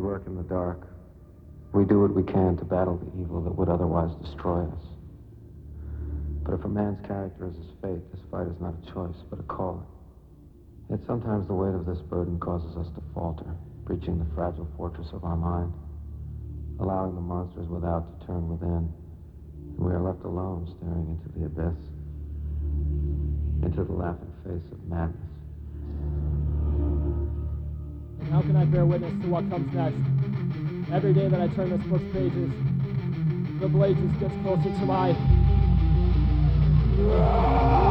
work in the dark. We do what we can to battle the evil that would otherwise destroy us. But if a man's character is his fate, this fight is not a choice, but a calling. Yet sometimes the weight of this burden causes us to falter, breaching the fragile fortress of our mind, allowing the monsters without to turn within, and we are left alone staring into the abyss, into the laughing face of madness. And how can I bear witness to what comes next? Every day that I turn this book's pages, the blade just gets closer to my...